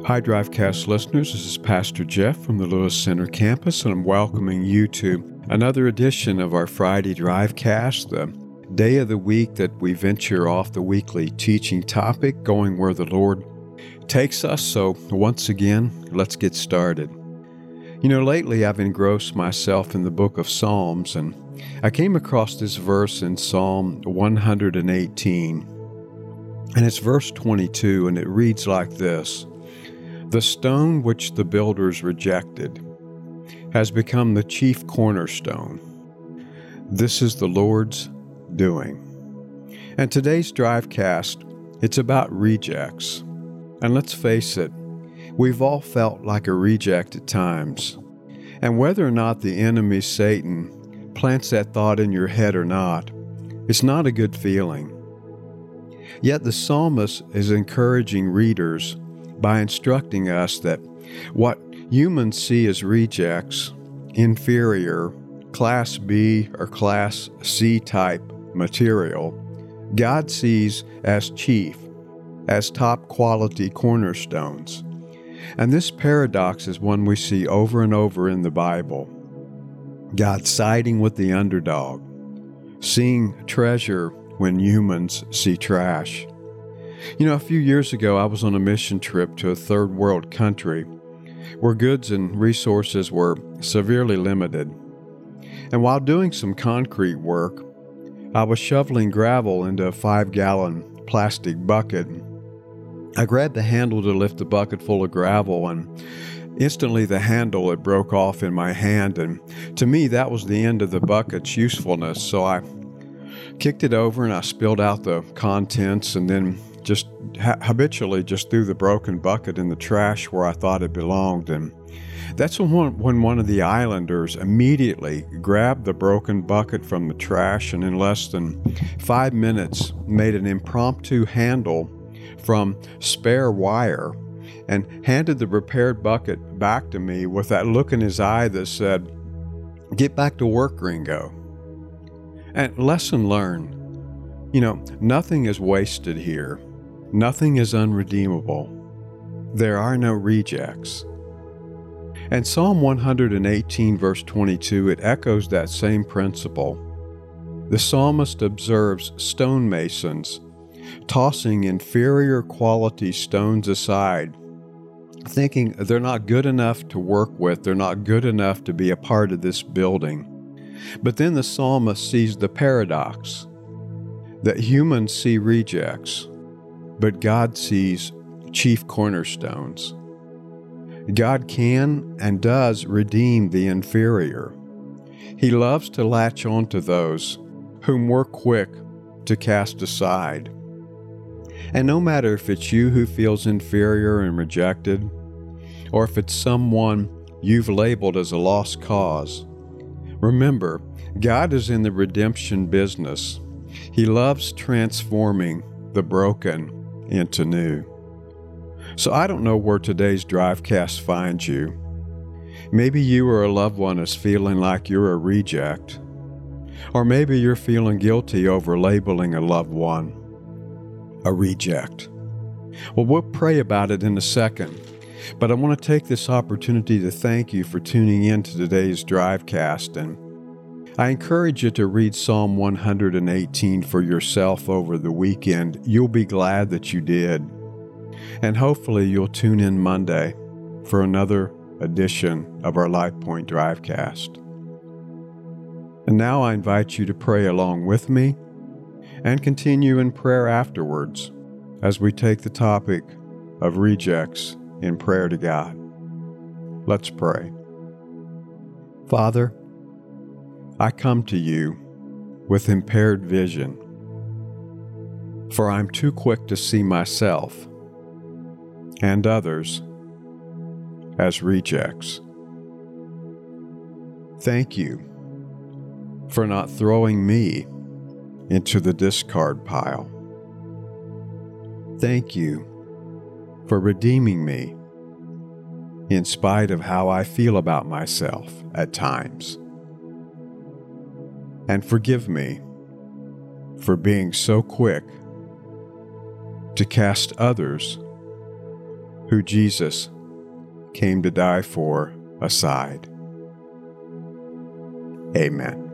Hi, Drivecast listeners. This is Pastor Jeff from the Lewis Center campus, and I'm welcoming you to another edition of our Friday Drivecast, the day of the week that we venture off the weekly teaching topic, going where the Lord takes us. So once again, let's get started. You know, lately I've engrossed myself in the book of Psalms, and I came across this verse in Psalm 118, and it's verse 22, and it reads like this: "The stone which the builders rejected has become the chief cornerstone. This is the Lord's doing." And today's Drivecast, it's about rejects. And let's face it, we've all felt like a reject at times. And whether or not the enemy, Satan, plants that thought in your head or not, it's not a good feeling. Yet the psalmist is encouraging readers by instructing us that what humans see as rejects, inferior, Class B or Class C type material, God sees as chief, as top quality cornerstones. And this paradox is one we see over and over in the Bible. God siding with the underdog, seeing treasure when humans see trash. You know, a few years ago, I was on a mission trip to a third world country where goods and resources were severely limited. And while doing some concrete work, I was shoveling gravel into a 5-gallon plastic bucket. I grabbed the handle to lift the bucket full of gravel, and instantly the handle, it broke off in my hand. And to me, that was the end of the bucket's usefulness. So I kicked it over and I spilled out the contents, and then just habitually just threw the broken bucket in the trash where I thought it belonged. And that's when one of the islanders immediately grabbed the broken bucket from the trash and in less than 5 minutes made an impromptu handle from spare wire and handed the repaired bucket back to me with that look in his eye that said, "Get back to work, Gringo." And lesson learned. You know, nothing is wasted here. Nothing is unredeemable. There are no rejects. And Psalm 118 verse 22, it echoes that same principle. The psalmist observes stonemasons tossing inferior quality stones aside, thinking they're not good enough to work with, they're not good enough to be a part of this building. But then the psalmist sees the paradox that humans see rejects, but God sees chief cornerstones. God can and does redeem the inferior. He loves to latch on to those whom we're quick to cast aside. And no matter if it's you who feels inferior and rejected, or if it's someone you've labeled as a lost cause, remember, God is in the redemption business. He loves transforming the broken into new. So I don't know where today's Drivecast finds you. Maybe you or a loved one is feeling like you're a reject. Or maybe you're feeling guilty over labeling a loved one a reject. Well, we'll pray about it in a second. But I want to take this opportunity to thank you for tuning in to today's Drivecast, and I encourage you to read Psalm 118 for yourself over the weekend. You'll be glad that you did. And hopefully you'll tune in Monday for another edition of our LifePoint Drivecast. And now I invite you to pray along with me and continue in prayer afterwards as we take the topic of rejects in prayer to God. Let's pray. Father, I come to you with impaired vision, for I'm too quick to see myself and others as rejects. Thank you for not throwing me into the discard pile. Thank you for redeeming me in spite of how I feel about myself at times. And forgive me for being so quick to cast others who Jesus came to die for aside. Amen.